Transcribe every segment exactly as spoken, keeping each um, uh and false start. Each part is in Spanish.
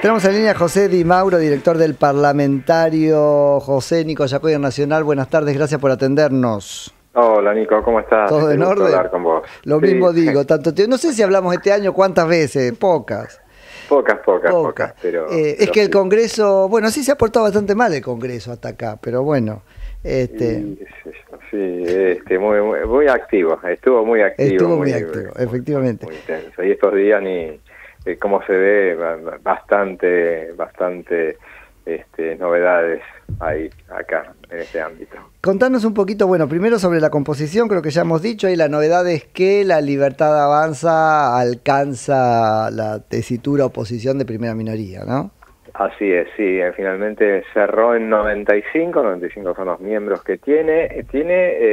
Tenemos en línea a José Di Mauro, director del parlamentario José Nico Yacoy Nacional. Buenas tardes, gracias por atendernos. Hola Nico, ¿cómo estás? ¿Todo en orden? Hablar con vos. Lo Sí. mismo digo, tanto te... no sé si hablamos este año, ¿cuántas veces? Pocas. Pocas, pocas, Pocas, pocas, pero... Eh, pero es que el sí. Congreso, bueno, sí se ha portado bastante mal el Congreso hasta acá, pero bueno. Este... Y, sí, este, muy, muy, muy activo, estuvo muy activo. Estuvo muy, muy activo, muy, efectivamente. Muy intenso. Y estos días, ni eh, como se ve, bastante, bastante este, novedades hay acá, en este ámbito. Contanos un poquito, bueno, primero sobre la composición, creo que ya hemos dicho, y la novedad es que la Libertad Avanza alcanza la tesitura oposición de primera minoría, ¿no? Así es, sí, finalmente cerró en noventa y cinco, noventa y cinco son los miembros que tiene, tiene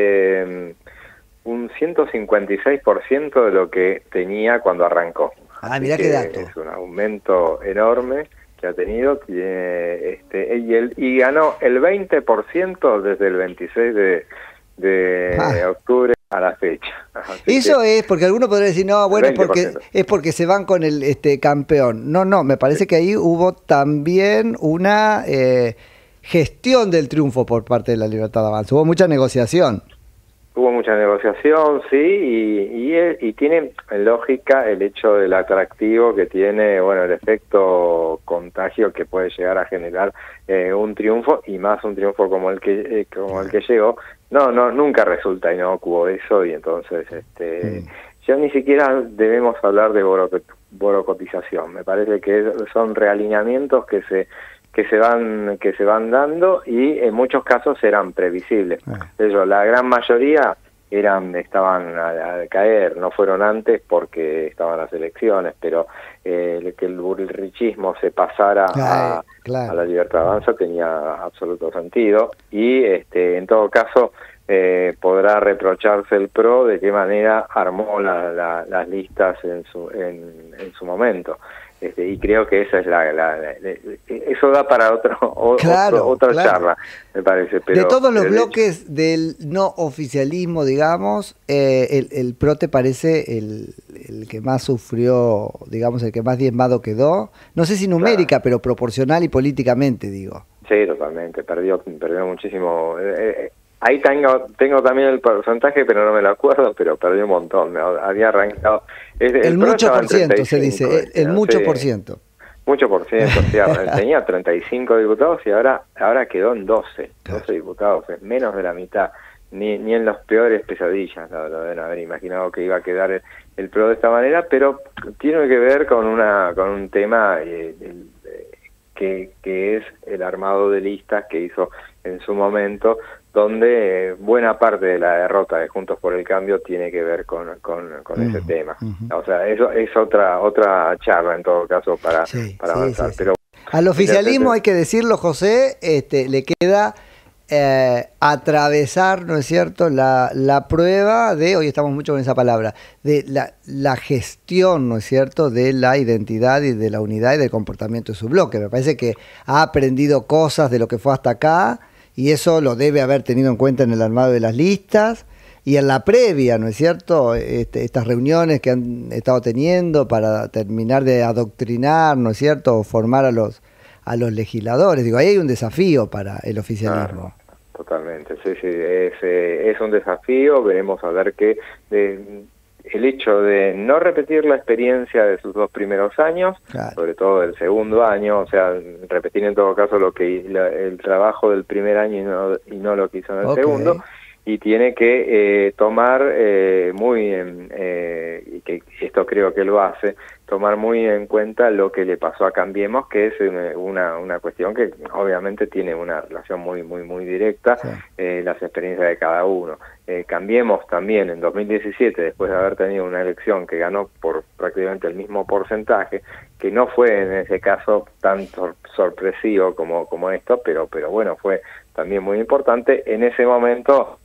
eh, un ciento cincuenta y seis por ciento de lo que tenía cuando arrancó. Ah, mirá qué dato. Es un aumento enorme que ha tenido, tiene, este, y, el, y ganó el veinte por ciento desde el veintiséis de, de ah. octubre a la fecha. Así Eso que, es, porque alguno podría decir, no, bueno, es porque, es porque se van con el este campeón. No, no, me parece sí. que ahí hubo también una eh, gestión del triunfo por parte de la Libertad Avanza. Hubo mucha negociación. Hubo mucha negociación, sí, y, y, y tiene lógica el hecho del atractivo que tiene, bueno, el efecto contagio que puede llegar a generar eh, un triunfo, y más un triunfo como el que eh, como el que llegó. No, no, nunca resulta inocuo eso, y entonces este mm. ya ni siquiera debemos hablar de borocotización. Me parece que son realineamientos que se que se van que se van dando, y en muchos casos eran previsibles. Ah. Ellos, la gran mayoría eran estaban a, a caer, no fueron antes porque estaban las elecciones, pero eh, que el burrichismo se pasara claro, a, claro. a la Libertad Avanza tenía absoluto sentido, y este en todo caso eh, podrá reprocharse el P R O de qué manera armó la, la, las listas en su en, en su momento. Este, y creo que esa es la, la, la, la eso da para otro, claro, otro otra claro. charla, me parece. Pero de todos los el bloques hecho... del no oficialismo, digamos, eh, el, el P R O te parece el, el que más sufrió, digamos, el que más diezmado quedó. No sé si numérica, claro. pero proporcional y políticamente, digo. Sí, totalmente. Perdió, perdió muchísimo. Eh, eh, Ahí tengo tengo también el porcentaje, pero no me lo acuerdo, pero perdí un montón. Me había arrancado... El, el mucho por ciento se dice, el, el mucho sí, por ciento. Mucho por ciento, sí, tenía treinta y cinco diputados y ahora ahora quedó en doce, doce diputados, es menos de la mitad. Ni, ni en los peores pesadillas lo, lo deben haber imaginado que iba a quedar el, el P R O de esta manera, pero tiene que ver con una con un tema eh, el, eh, que, que es el armado de listas que hizo en su momento, donde eh, buena parte de la derrota de Juntos por el Cambio tiene que ver con, con, con uh-huh, ese tema. Uh-huh. O sea, eso es otra otra charla en todo caso para, sí, para avanzar. Sí, sí, Pero sí. Al oficialismo, hay que decirlo, José, este, le queda eh, atravesar, ¿no es cierto?, la, la prueba de, hoy estamos mucho con esa palabra, de la, la gestión, ¿no es cierto?, de la identidad y de la unidad y del comportamiento de su bloque. Me parece que ha aprendido cosas de lo que fue hasta acá, y eso lo debe haber tenido en cuenta en el armado de las listas y en la previa, ¿no es cierto?, este, estas reuniones que han estado teniendo para terminar de adoctrinar, ¿no es cierto?, o formar a los a los legisladores. Digo, ahí hay un desafío para el oficialismo. Ah, totalmente, sí, sí, es, eh, es un desafío. Veremos a ver qué... De, el hecho de no repetir la experiencia de sus dos primeros años, claro. sobre todo del segundo año, o sea, repetir en todo caso lo que la, el trabajo del primer año y no, y no lo que hizo en el okay. segundo, y tiene que eh, tomar eh, muy, eh, y que esto creo que lo hace, tomar muy en cuenta lo que le pasó a Cambiemos, que es una, una cuestión que obviamente tiene una relación muy, muy, muy directa, sí. eh, las experiencias de cada uno. Eh, Cambiemos también en dos mil diecisiete, después de haber tenido una elección que ganó por prácticamente el mismo porcentaje, que no fue en ese caso tan sor sorpresivo como, como esto, pero, pero bueno, fue también muy importante. En ese momento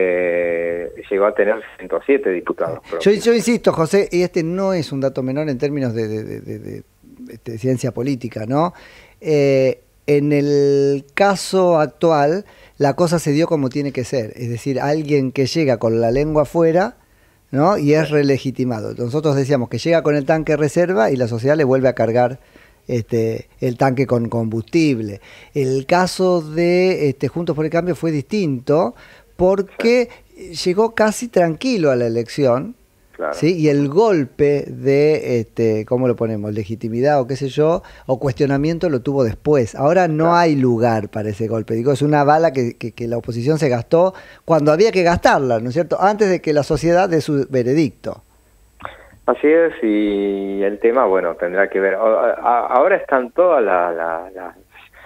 eh, llegó a tener ciento siete diputados. Yo, yo insisto, José, y este no es un dato menor en términos de, de, de, de, de, de ciencia política, ¿no? Eh, en el caso actual, la cosa se dio como tiene que ser, es decir, alguien que llega con la lengua afuera, ¿no?, y es relegitimado. Nosotros decíamos que llega con el tanque reserva y la sociedad le vuelve a cargar este, el tanque con combustible. El caso de este, Juntos por el Cambio fue distinto porque llegó casi tranquilo a la elección. Claro. ¿Sí? Y el golpe de, este, ¿cómo lo ponemos? Legitimidad o qué sé yo, o cuestionamiento lo tuvo después. Ahora no Claro. hay lugar para ese golpe. Digo, es una bala que, que, que la oposición se gastó cuando había que gastarla, ¿no es cierto? Antes de que la sociedad dé su veredicto. Así es, y el tema, bueno, tendrá que ver. Ahora están todas las... La, la,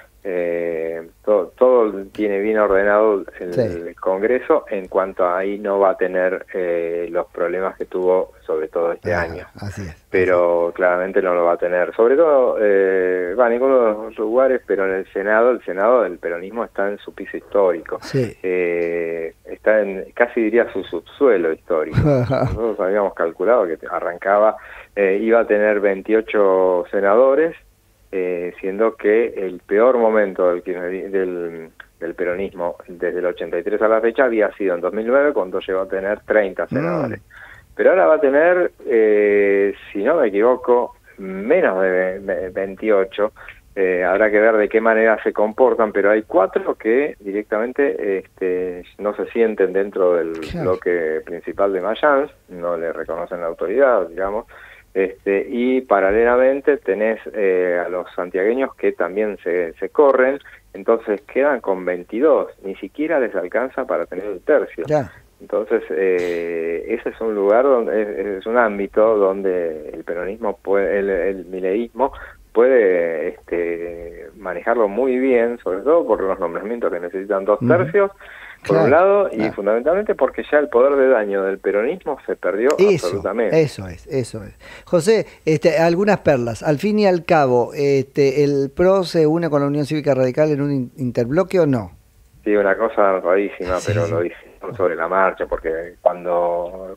eh, todo, todo tiene bien ordenado el, sí. el Congreso en cuanto a ahí no va a tener eh, los problemas que tuvo sobre todo este ah, año. Así es. Pero así es. Claramente no lo va a tener. Sobre todo, eh, va a ninguno de los lugares, pero en el Senado, el Senado del peronismo está en su piso histórico. Sí. Eh, está en, casi diría su subsuelo histórico. Nosotros habíamos calculado que arrancaba, eh, iba a tener veintiocho senadores, Eh, siendo que el peor momento del, del, del peronismo desde el ochenta y tres a la fecha había sido en dos mil nueve, cuando llegó a tener treinta senadores. Mm. Pero ahora va a tener, eh, si no me equivoco, menos de veintiocho. Eh, habrá que ver de qué manera se comportan, pero hay cuatro que directamente este, no se sienten dentro del claro. bloque principal de Mayans, no le reconocen la autoridad, digamos. Este, y paralelamente tenés eh, a los santiagueños que también se, se corren, entonces quedan con veintidós, ni siquiera les alcanza para tener el tercio. Yeah. Entonces eh, ese es un lugar, donde es, es un ámbito donde el peronismo, puede, el, el mileísmo puede este, manejarlo muy bien, sobre todo por los nombramientos que necesitan dos tercios, mm. por claro, un lado, claro. y fundamentalmente porque ya el poder de daño del peronismo se perdió eso, absolutamente. Eso es, eso es. José, este, algunas perlas. Al fin y al cabo, este, ¿el P R O se une con la Unión Cívica Radical en un interbloque o no? Sí, una cosa rarísima, sí. Pero lo hicieron sobre la marcha, porque cuando...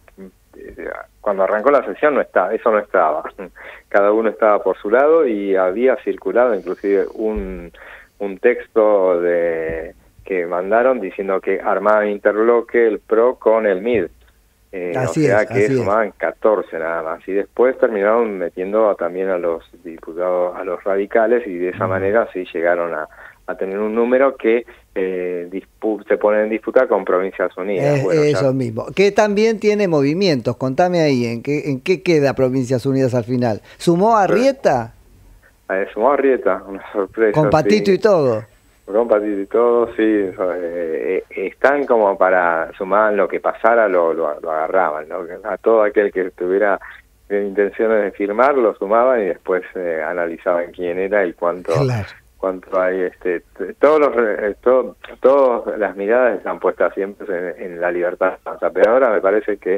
cuando arrancó la sesión no está, eso no estaba. Cada uno estaba por su lado y había circulado inclusive un, un texto de que mandaron diciendo que armaban interbloque el P R O con el M I D. Eh, así o sea es, que así sumaban es. catorce nada más. Y después terminaron metiendo a, también a los diputados, a los radicales, y de esa uh-huh. manera sí llegaron a, a tener un número que eh, dispu- se pone en disputa con Provincias Unidas. Es, bueno, eso ya... mismo. Que también tiene movimientos. Contame ahí, ¿en qué, en qué queda Provincias Unidas al final? ¿Sumó a Arrieta? Eh, sumó a Arrieta, una sorpresa. Con Patito sí. y todo. Con Patito y todo, sí. Eh, eh, están como para sumar lo que pasara, lo, lo, lo agarraban, ¿no? A todo aquel que tuviera intenciones de firmar, lo sumaban y después eh, analizaban quién era y cuánto... Claro. cuánto hay, este, todos los, eh, todo, todas las miradas están puestas siempre en, en la libertad, o sea, pero ahora me parece que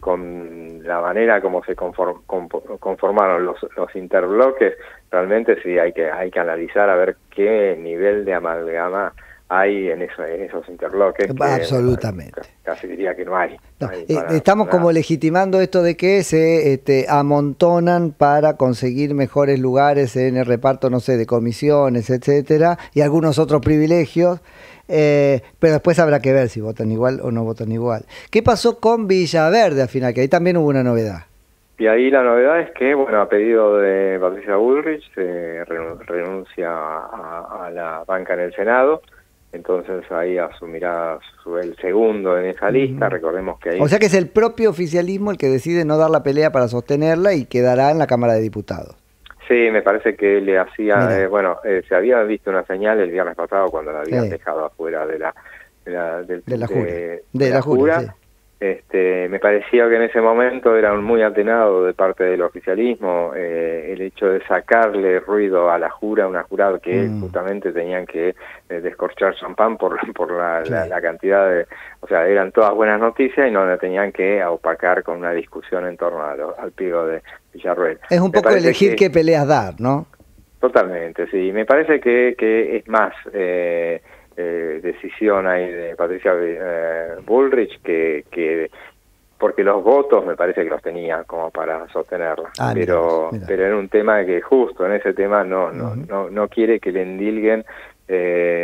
con la manera como se conform, conformaron los, los interbloques, realmente sí hay que hay que analizar a ver qué nivel de amalgama hay en, eso, en esos interbloques. Absolutamente. Que, casi diría que no hay. No, no hay eh, estamos nada. Como legitimando esto de que se este, amontonan para conseguir mejores lugares en el reparto, no sé, de comisiones, etcétera, y algunos otros privilegios, eh, pero después habrá que ver si votan igual o no votan igual. ¿Qué pasó con Villaverde al final? Que ahí también hubo una novedad. Y ahí la novedad es que, bueno, a pedido de Patricia Bullrich, se renuncia a, a la banca en el Senado. Entonces ahí asumirá su, el segundo en esa lista, uh-huh. recordemos que ahí... O sea que es el propio oficialismo el que decide no dar la pelea para sostenerla y quedará en la Cámara de Diputados. Sí, me parece que le hacía, eh, bueno, eh, se había visto una señal el viernes pasado cuando la habían sí. dejado afuera de la... De la, de, de la jura. De, de, de la la jura, jura. Sí. Este, me parecía que en ese momento era muy atenado de parte del oficialismo eh, el hecho de sacarle ruido a la jura, una jurada que mm. justamente tenían que eh, descorchar champán por, por la, sí. la, la cantidad de... O sea, eran todas buenas noticias y no la tenían que opacar con una discusión en torno a lo, al pliego de Villarruel. Es un poco elegir que, qué peleas dar, ¿no? Totalmente, sí. Me parece que, que es más... Eh, Eh, decisión ahí de Patricia eh, Bullrich que, que porque los votos me parece que los tenía como para sostenerla, ah, pero mira, mira. pero era un tema que justo en ese tema no no uh-huh. no, no quiere que le endilguen eh,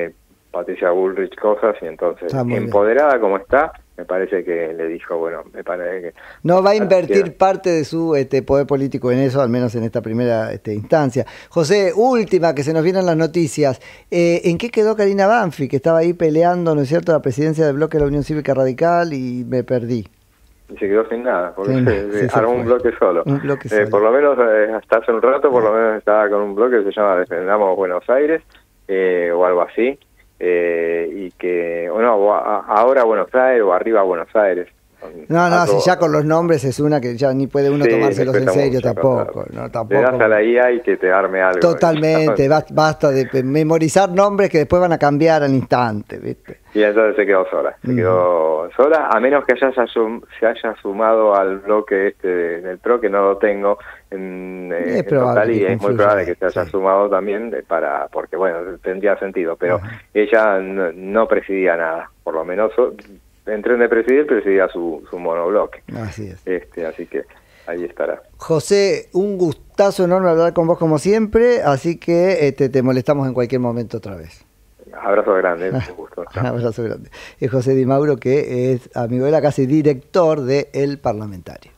Patricia Bullrich cosas, y entonces, empoderada bien. Como está, me parece que le dijo, bueno, me parece que... No va a invertir parte de su este, poder político en eso, al menos en esta primera este, instancia. José, última, que se nos vienen las noticias. Eh, ¿En qué quedó Karina Banfi, que estaba ahí peleando, ¿no es cierto?, la presidencia del bloque de la Unión Cívica Radical, y me perdí? Y se quedó sin nada, porque sí, se, sí, armó un bloque solo. Un bloque eh, solo. Por lo menos, eh, hasta hace un rato, por lo menos estaba con un bloque que se llama Defendamos Buenos Aires, eh, o algo así. Eh, y que, o no, o a, ahora Buenos Aires o arriba Buenos Aires. No, no, si ya con los nombres es una que ya ni puede uno sí, tomárselos en serio tampoco, no, tampoco. Le das a la I A y que te arme algo. Totalmente, basta de memorizar nombres que después van a cambiar al instante, ¿viste? Y entonces se quedó sola, se quedó uh-huh. sola, a menos que haya, se haya sumado al bloque este del P R O, que no lo tengo en, eh, en total, y es muy probable que se haya sí. sumado también para, porque bueno, tendría sentido, pero uh-huh. ella no, no presidía nada, por lo menos entre de presidir, presidía su, su monobloque. Así es. Este, así que ahí estará. José, un gustazo enorme hablar con vos como siempre, así que este, te molestamos en cualquier momento otra vez. Abrazo grande, un gusto. Abrazo grande. Es José Di Mauro, que es amigo de la casa y director de El Parlamentario.